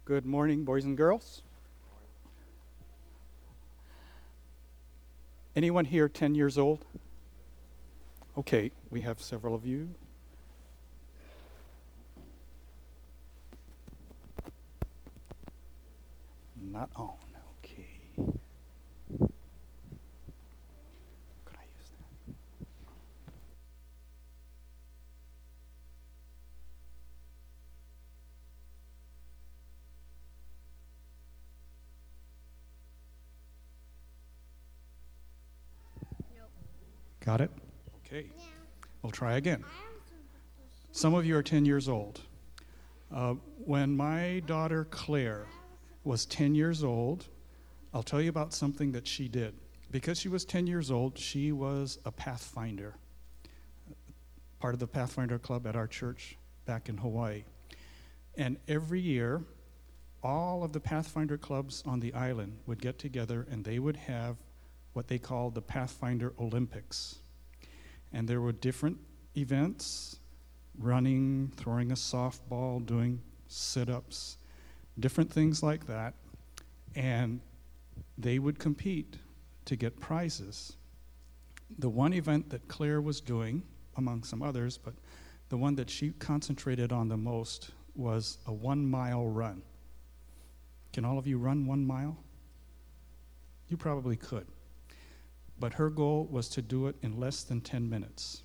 Good morning, boys and girls. Anyone here 10 years old? Okay, we have several of you. Not on. Okay. Could I use that? Got it? Okay. We'll try again. Some of you are 10 years old. When my daughter Claire was 10 years old, I'll tell you about something that she did. Because she was 10 years old, she was a Pathfinder, part of the Pathfinder Club at our church back in Hawaii. And every year, all of the Pathfinder clubs on the island would get together and they would have what they called the Pathfinder Olympics. And there were different events, running, throwing a softball, doing sit-ups, different things like that. And they would compete to get prizes. The one event that Claire was doing, among some others, but the one that she concentrated on the most was a 1 mile run. Can all of you run 1 mile? You probably could. But her goal was to do it in less than 10 minutes.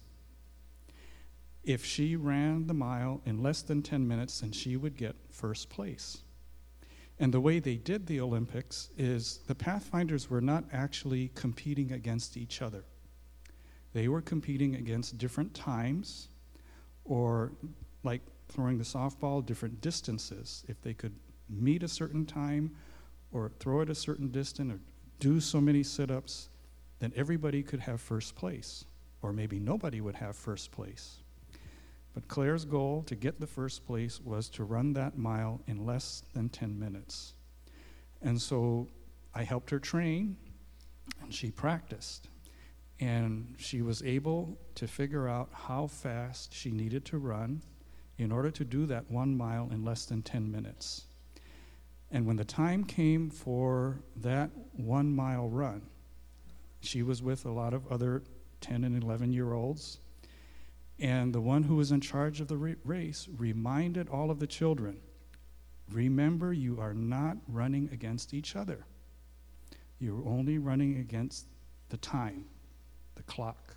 If she ran the mile in less than 10 minutes, then she would get first place. And the way they did the Olympics is the Pathfinders were not actually competing against each other. They were competing against different times, or like throwing the softball, different distances. If they could meet a certain time or throw it a certain distance or do so many sit-ups, then everybody could have first place, or maybe nobody would have first place. But Claire's goal to get the first place was to run that mile in less than 10 minutes. And so I helped her train, and she practiced. And she was able to figure out how fast she needed to run in order to do that 1 mile in less than 10 minutes. And when the time came for that 1 mile run, she was with a lot of other 10 and 11-year-olds. And the one who was in charge of the race reminded all of the children, remember, you are not running against each other. You're only running against the time, the clock.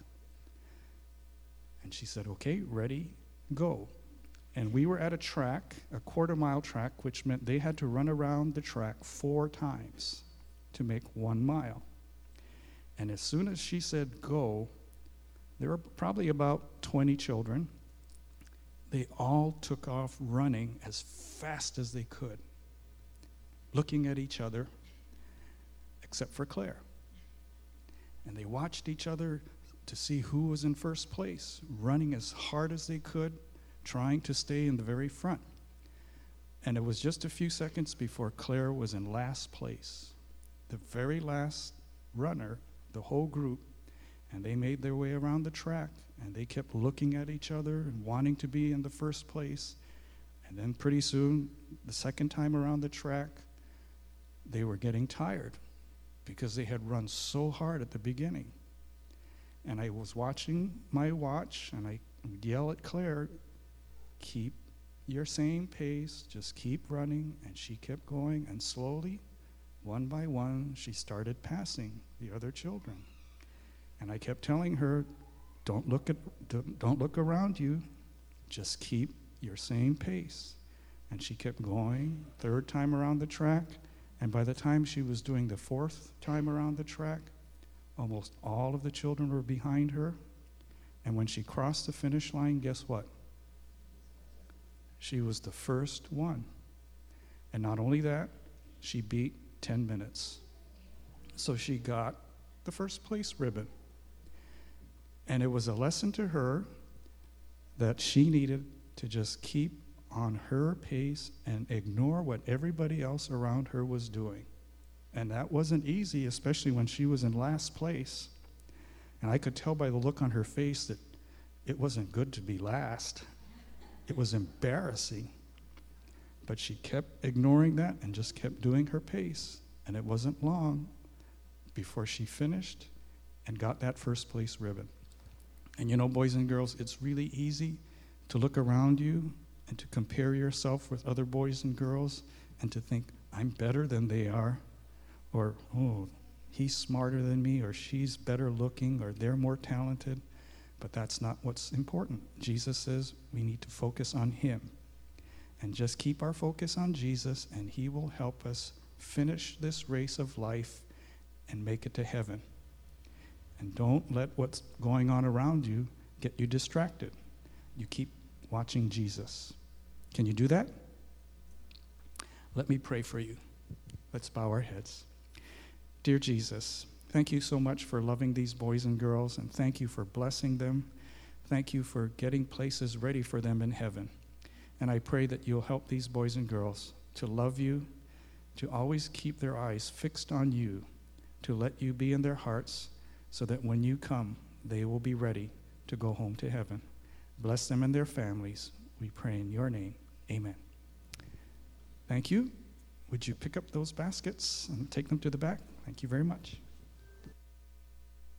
And she said, okay, ready, go. And we were at a track, a 1/4 mile track, which meant they had to run around the track 4 times to make 1 mile. And as soon as she said go, there were probably about 20 children. They all took off running as fast as they could, looking at each other, except for Claire. And they watched each other to see who was in first place, running as hard as they could, trying to stay in the very front. And it was just a few seconds before Claire was in last place, the very last runner, the whole group. And they made their way around the track, and they kept looking at each other and wanting to be in the first place. And then pretty soon, the second time around the track, they were getting tired because they had run so hard at the beginning. And I was watching my watch, and I would yell at Claire, keep your same pace, just keep running. And she kept going, and slowly, one by one, she started passing the other children. And I kept telling her, don't look around you, just keep your same pace. And she kept going, 3rd time around the track, and by the time she was doing the 4th time around the track, almost all of the children were behind her. And when she crossed the finish line, guess what? She was the first one. And not only that, she beat 10 minutes. So she got the first place ribbon. And it was a lesson to her that she needed to just keep on her pace and ignore what everybody else around her was doing. And that wasn't easy, especially when she was in last place. And I could tell by the look on her face that it wasn't good to be last. It was embarrassing. But she kept ignoring that and just kept doing her pace. And it wasn't long before she finished and got that first place ribbon. And you know, boys and girls, it's really easy to look around you and to compare yourself with other boys and girls and to think, I'm better than they are, or, oh, he's smarter than me, or she's better looking, or they're more talented. But that's not what's important. Jesus says we need to focus on him and just keep our focus on Jesus, and he will help us finish this race of life and make it to heaven. And don't let what's going on around you get you distracted. You keep watching Jesus. Can you do that? Let me pray for you. Let's bow our heads. Dear Jesus, thank you so much for loving these boys and girls, and thank you for blessing them. Thank you for getting places ready for them in heaven. And I pray that you'll help these boys and girls to love you, to always keep their eyes fixed on you, to let you be in their hearts, so that when you come, they will be ready to go home to heaven. Bless them and their families. We pray in your name. Amen. Thank you. Would you pick up those baskets and take them to the back? Thank you very much.